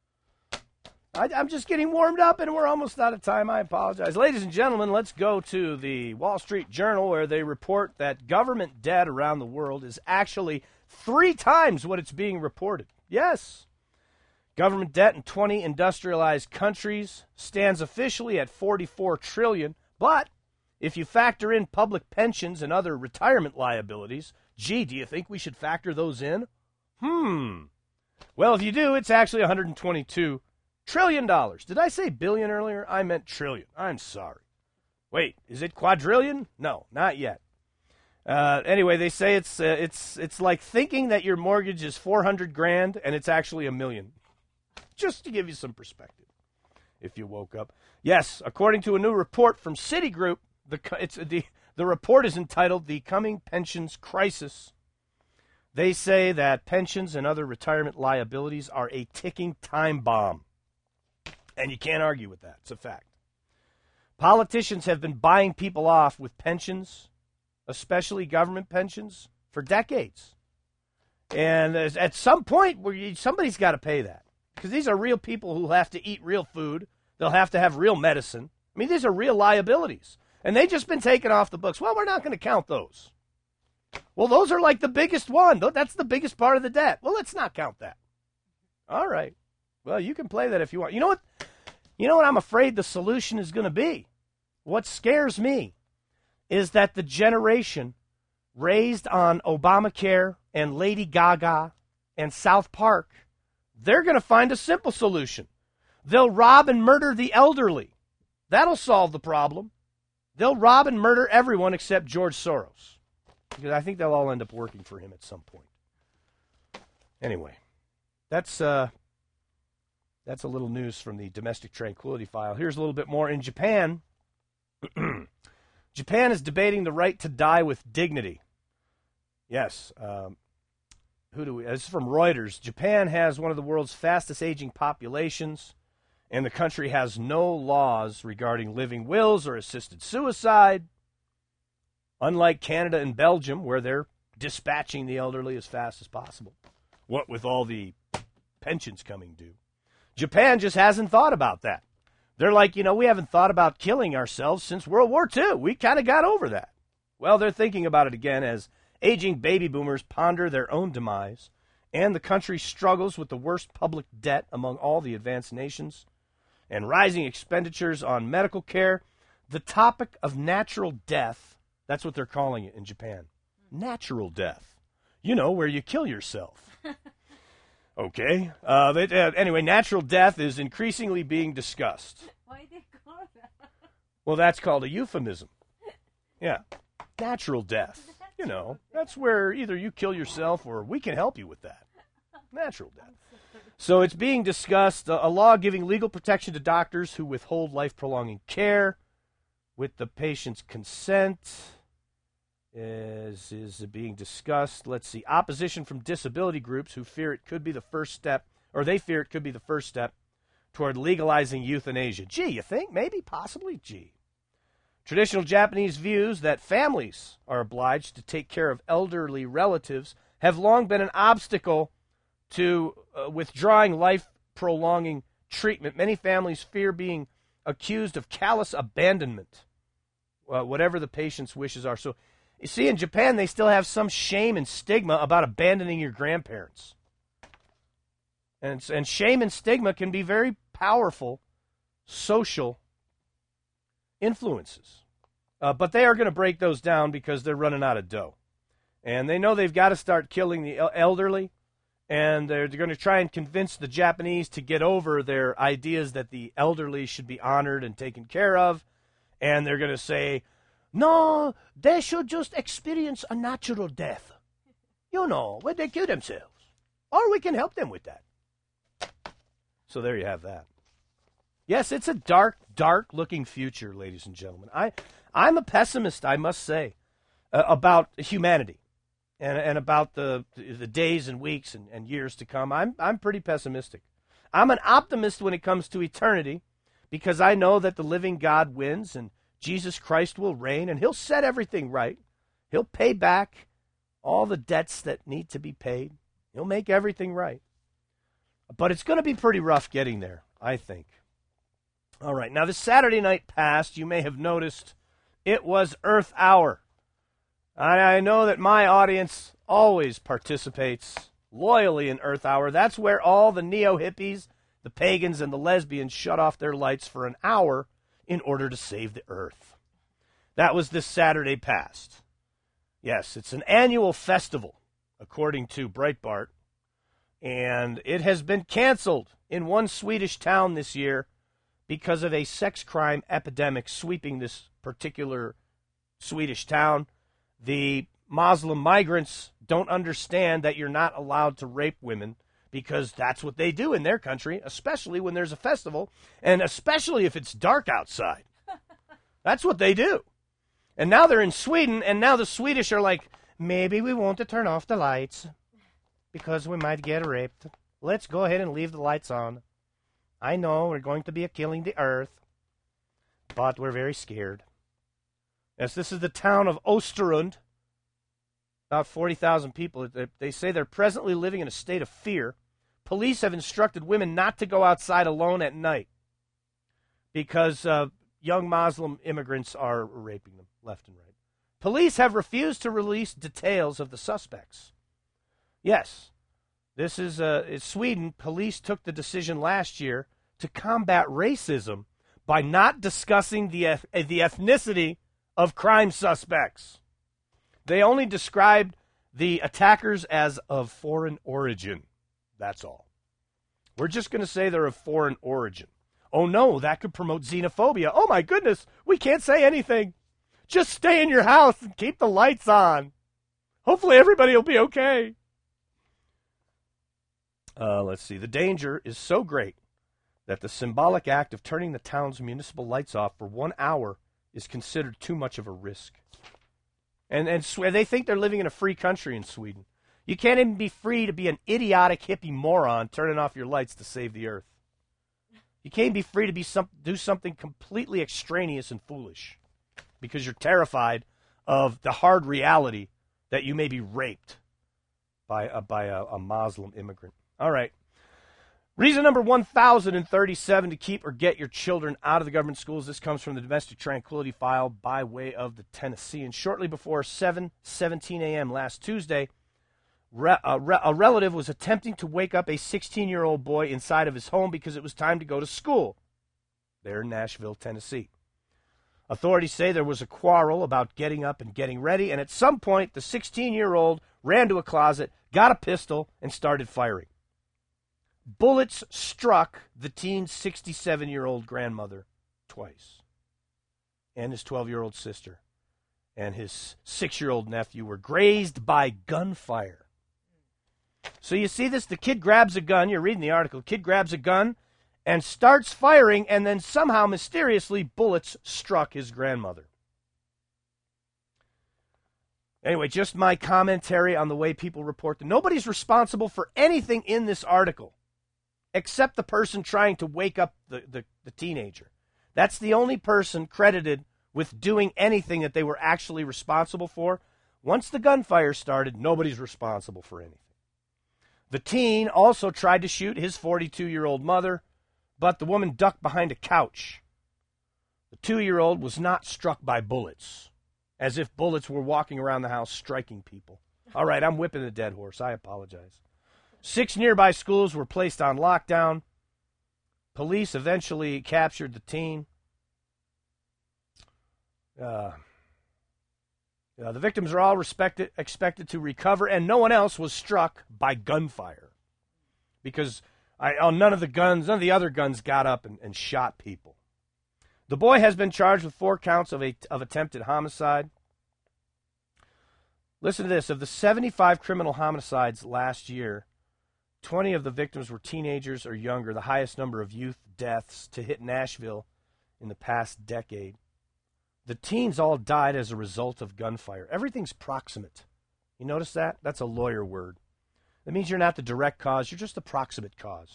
I, I'm just getting warmed up, and we're almost out of time. I apologize. Ladies and gentlemen, let's go to the Wall Street Journal, where they report that government debt around the world is actually three times what it's being reported. Yes. Government debt in twenty industrialized countries stands officially at forty-four trillion dollars, but if you factor in public pensions and other retirement liabilities, gee, do you think we should factor those in? Hmm. Well, if you do, it's actually one hundred twenty-two trillion dollars. Did I say billion earlier? I meant trillion. I'm sorry. Wait, is it quadrillion? No, not yet. Uh, anyway, they say it's uh, it's it's like thinking that your mortgage is four hundred grand and it's actually a million. Just to give you some perspective, if you woke up. Yes, according to a new report from Citigroup, the it's the the report is entitled "The Coming Pensions Crisis." They say that pensions and other retirement liabilities are a ticking time bomb, and you can't argue with that. It's a fact. Politicians have been buying people off with pensions, especially government pensions, for decades. And at some point, somebody's got to pay that. Because these are real people who have to eat real food. They'll have to have real medicine. I mean, these are real liabilities. And they've just been taken off the books. Well, we're not going to count those. Well, those are like the biggest one. That's the biggest part of the debt. Well, let's not count that. All right. Well, you can play that if you want. You know what? You know what I'm afraid the solution is going to be? What scares me is that the generation raised on Obamacare and Lady Gaga and South Park, they're going to find a simple solution. They'll rob and murder the elderly. That'll solve the problem. They'll rob and murder everyone except George Soros. Because I think they'll all end up working for him at some point. Anyway, that's uh, that's a little news from the Domestic Tranquility File. Here's a little bit more. In Japan, Japan is debating the right to die with dignity. Yes, um, Who do we? This is from Reuters. Japan has one of the world's fastest aging populations, and the country has no laws regarding living wills or assisted suicide. Unlike Canada and Belgium, where they're dispatching the elderly as fast as possible. What with all the pensions coming due. Japan just hasn't thought about that. They're like, you know, we haven't thought about killing ourselves since World War Two. We kind of got over that. Well, they're thinking about it again as aging baby boomers ponder their own demise, and the country struggles with the worst public debt among all the advanced nations, and rising expenditures on medical care. The topic of natural death, that's what they're calling it in Japan. Natural death. You know, where you kill yourself. Okay. Uh, but, uh, anyway, natural death is increasingly being discussed. Why they call that? Well, that's called a euphemism. Yeah. Natural death. You know, that's where either you kill yourself or we can help you with that. Natural death. So it's being discussed, uh, a law giving legal protection to doctors who withhold life-prolonging care with the patient's consent is, is being discussed. Let's see. Opposition from disability groups who fear it could be the first step, or they fear it could be the first step toward legalizing euthanasia. Gee, you think? Maybe, possibly? Gee. Traditional Japanese views that families are obliged to take care of elderly relatives have long been an obstacle to uh, withdrawing life-prolonging treatment. Many families fear being accused of callous abandonment, uh, whatever the patient's wishes are. So, you see, in Japan, they still have some shame and stigma about abandoning your grandparents. And, and shame and stigma can be very powerful social influences. Uh, but they are going to break those down because they're running out of dough. And they know they've got to start killing the elderly, and they're, they're going to try and convince the Japanese to get over their ideas that the elderly should be honored and taken care of. And they're going to say, no, they should just experience a natural death. You know, when they kill themselves. Or we can help them with that. So there you have that. Yes, it's a dark, dark-looking future, ladies and gentlemen. I, I'm a pessimist, I must say, uh, about humanity and, and about the the days and weeks and, and years to come. I'm I'm pretty pessimistic. I'm an optimist when it comes to eternity because I know that the living God wins and Jesus Christ will reign and he'll set everything right. He'll pay back all the debts that need to be paid. He'll make everything right. But it's going to be pretty rough getting there, I think. All right, now this Saturday night past, you may have noticed it was Earth Hour. I, I know that my audience always participates loyally in Earth Hour. That's where all the neo-hippies, the pagans, and the lesbians shut off their lights for an hour in order to save the Earth. That was this Saturday past. Yes, it's an annual festival, according to Breitbart, and it has been canceled in one Swedish town this year because of a sex crime epidemic sweeping this particular Swedish town. The Muslim migrants don't understand that you're not allowed to rape women because that's what they do in their country, especially when there's a festival, and especially if it's dark outside. That's what they do. And now they're in Sweden, and now the Swedish are like, maybe we want to turn off the lights because we might get raped. Let's go ahead and leave the lights on. I know we're going to be killing the earth, but we're very scared. Yes, this is the town of Östersund. About forty thousand people. They say they're presently living in a state of fear. Police have instructed women not to go outside alone at night because uh, young Muslim immigrants are raping them left and right. Police have refused to release details of the suspects. Yes, this is uh, in Sweden. Police took the decision last year to combat racism by not discussing the eth- the ethnicity of crime suspects. They only described the attackers as of foreign origin. That's all. We're just going to say they're of foreign origin. Oh no, that could promote xenophobia. Oh my goodness, we can't say anything. Just stay in your house and keep the lights on. Hopefully everybody will be okay. Uh, let's see. The danger is so great that the symbolic act of turning the town's municipal lights off for one hour is considered too much of a risk. And and swear they think they're living in a free country in Sweden. You can't even be free to be an idiotic hippie moron turning off your lights to save the earth. You can't be free to be some, do something completely extraneous and foolish because you're terrified of the hard reality that you may be raped by a, by a, a Muslim immigrant. All right. Reason number one thousand thirty-seven to keep or get your children out of the government schools. This comes from the Domestic Tranquility File by way of the Tennessean. Shortly before seven seventeen a.m. last Tuesday, re- a, re- a relative was attempting to wake up a sixteen-year-old boy inside of his home because it was time to go to school there in Nashville, Tennessee. Authorities say there was a quarrel about getting up and getting ready, and at some point, the sixteen-year-old ran to a closet, got a pistol, and started firing. Bullets struck the teen's sixty-seven-year-old grandmother twice, and his twelve-year-old sister, and his six-year-old nephew were grazed by gunfire. So you see this, the kid grabs a gun, you're reading the article, kid grabs a gun and starts firing, and then somehow, mysteriously, bullets struck his grandmother. Anyway, just my commentary on the way people report that nobody's responsible for anything in this article except the person trying to wake up the, the, the teenager. That's the only person credited with doing anything that they were actually responsible for. Once the gunfire started, nobody's responsible for anything. The teen also tried to shoot his forty-two-year-old mother, but the woman ducked behind a couch. The two-year-old was not struck by bullets, as if bullets were walking around the house striking people. All right, I'm whipping the dead horse. I apologize. Six nearby schools were placed on lockdown. Police eventually captured the teen. Uh, uh, the victims are all respected, expected to recover, and no one else was struck by gunfire because I, oh, none of the guns, none of the other guns got up and, and shot people. The boy has been charged with four counts of, a, of attempted homicide. Listen to this. Of the seventy-five criminal homicides last year, twenty of the victims were teenagers or younger, the highest number of youth deaths to hit Nashville in the past decade. The teens all died as a result of gunfire. Everything's proximate. You notice that? That's a lawyer word. That means you're not the direct cause. You're just the proximate cause.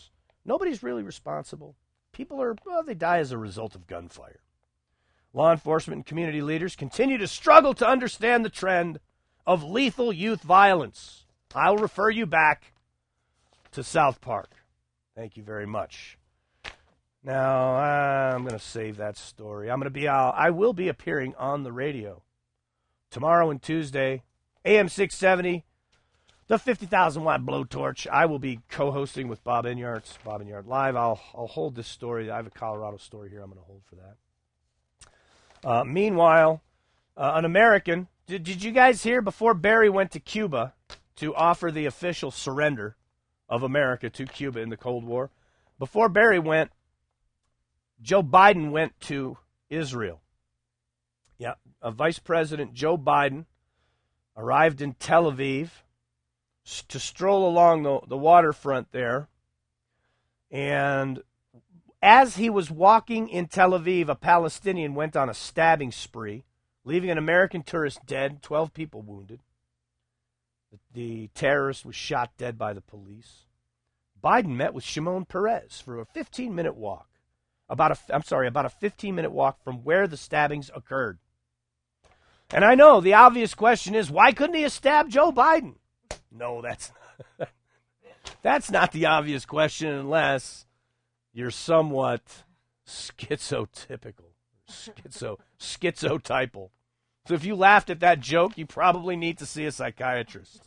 Nobody's really responsible. People are, well, they die as a result of gunfire. Law enforcement and community leaders continue to struggle to understand the trend of lethal youth violence. I'll refer you back to South Park. Thank you very much. Now, uh, I'm going to save that story. I'm going to be out. I will be appearing on the radio tomorrow and Tuesday, A M six seventy, the fifty thousand watt blowtorch. I will be co-hosting with Bob Enyart's Bob Enyart Live. I'll, I'll hold this story. I have a Colorado story here I'm going to hold for that. Uh, meanwhile, uh, an American, did, did you guys hear before Barry went to Cuba to offer the official surrender of America to Cuba in the Cold War? Before Barry went, Joe Biden went to Israel. Yeah, uh, Vice President Joe Biden arrived in Tel Aviv s- to stroll along the, the waterfront there. And as he was walking in Tel Aviv, a Palestinian went on a stabbing spree, leaving an American tourist dead, twelve people wounded. The, the terrorist was shot dead by the police. Biden met with Shimon Peres for a fifteen-minute walk. About a, I'm sorry, about a fifteen-minute walk from where the stabbings occurred. And I know the obvious question is, why couldn't he have stabbed Joe Biden? No, that's not, that's not the obvious question unless you're somewhat schizotypical, schizo, schizotypal. So if you laughed at that joke, you probably need to see a psychiatrist.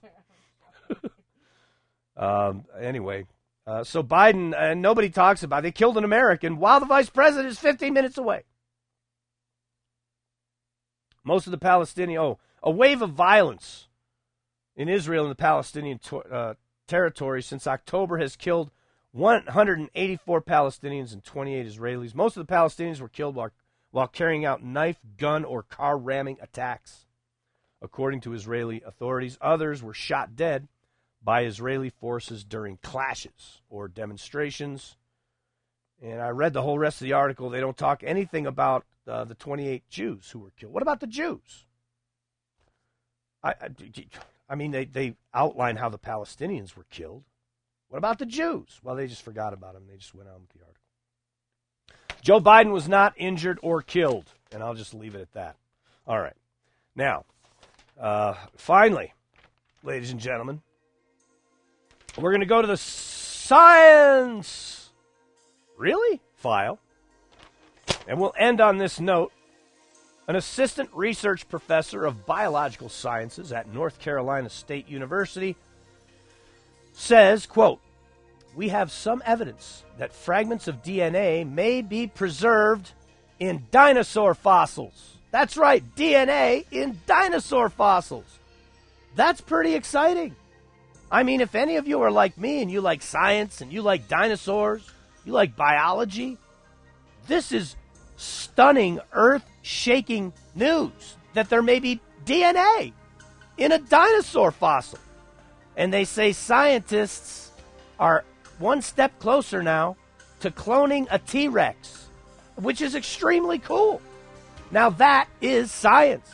um, anyway. Uh, so Biden, and uh, nobody talks about it, they killed an American while the vice president is fifteen minutes away. Most of the Palestinian, oh, a wave of violence in Israel and the Palestinian to, uh, territory since October has killed one hundred eighty-four Palestinians and twenty-eight Israelis. Most of the Palestinians were killed while, while carrying out knife, gun, or car ramming attacks, according to Israeli authorities. Others were shot dead by Israeli forces during clashes or demonstrations. And I read the whole rest of the article. They don't talk anything about uh, the twenty-eight Jews who were killed. What about the Jews? I, I, I mean, they, they outline how the Palestinians were killed. What about the Jews? Well, they just forgot about them. They just went on with the article. Joe Biden was not injured or killed, and I'll just leave it at that. All right. Now, uh, finally, ladies and gentlemen, we're going to go to the science, really, file. And we'll end on this note. An assistant research professor of biological sciences at North Carolina State University says, quote, "We have some evidence that fragments of D N A may be preserved in dinosaur fossils." That's right, D N A in dinosaur fossils. That's pretty exciting. I mean, if any of you are like me and you like science and you like dinosaurs, you like biology, this is stunning, earth-shaking news that there may be D N A in a dinosaur fossil. And they say scientists are one step closer now to cloning a T-Rex, which is extremely cool. Now that is science.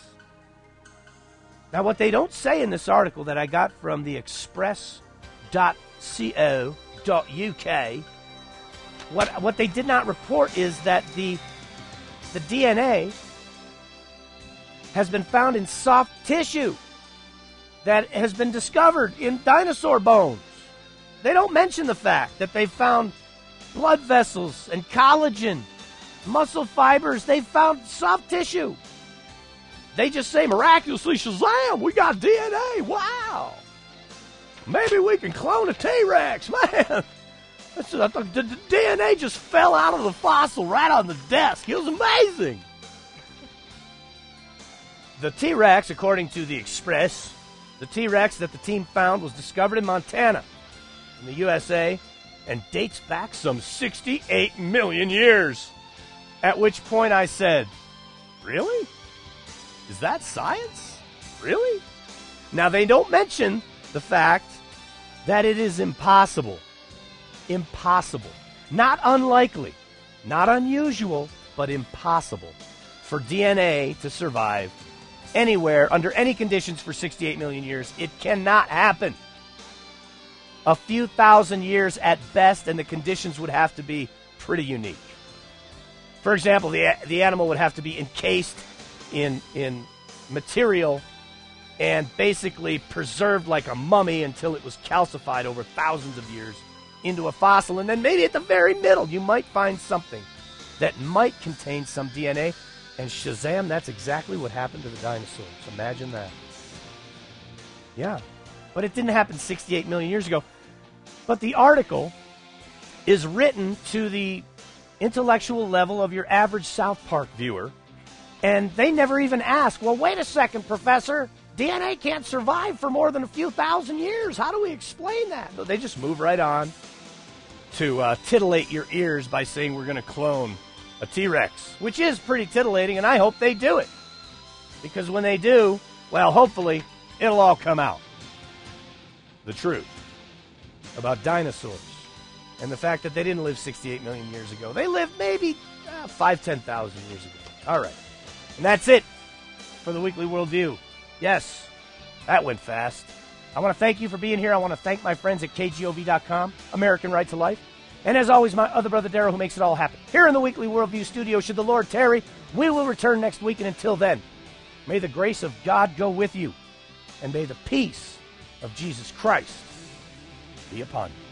Now, what they don't say in this article that I got from the express dot co dot U K, what what they did not report is that the the D N A has been found in soft tissue that has been discovered in dinosaur bones. They don't mention the fact that they found blood vessels and collagen, muscle fibers. They found soft tissue. They just say, miraculously, Shazam, we got D N A. Wow. Maybe we can clone a T-Rex. Man, that's, I thought the, the D N A just fell out of the fossil right on the desk. It was amazing. The T-Rex, according to the Express, the T-Rex that the team found was discovered in Montana, in the U S A, and dates back some sixty-eight million years. At which point I said, really? Is that science? Really? Now, they don't mention the fact that it is impossible. Impossible. Not unlikely. Not unusual, but impossible for D N A to survive anywhere, under any conditions for sixty-eight million years. It cannot happen. a few thousand years at best, and the conditions would have to be pretty unique. For example, the the animal would have to be encased in in material and basically preserved like a mummy until it was calcified over thousands of years into a fossil. And then maybe at the very middle, you might find something that might contain some D N A. And shazam, that's exactly what happened to the dinosaurs. Imagine that. Yeah. But it didn't happen sixty-eight million years ago. But the article is written to the intellectual level of your average South Park viewer. And they never even ask, well, wait a second, Professor. D N A can't survive for more than a few thousand years. How do we explain that? No, they just move right on to uh, titillate your ears by saying we're going to clone a T-Rex, which is pretty titillating, and I hope they do it. Because when they do, well, hopefully, it'll all come out. The truth about dinosaurs and the fact that they didn't live sixty-eight million years ago. They lived maybe uh, five, ten thousand years ago. All right. And that's it for the Weekly Worldview. Yes, that went fast. I want to thank you for being here. I want to thank my friends at K G O V dot com, American Right to Life. And as always, my other brother Darryl, who makes it all happen. Here in the Weekly Worldview studio, should the Lord tarry, we will return next week. And until then, may the grace of God go with you. And may the peace of Jesus Christ be upon you.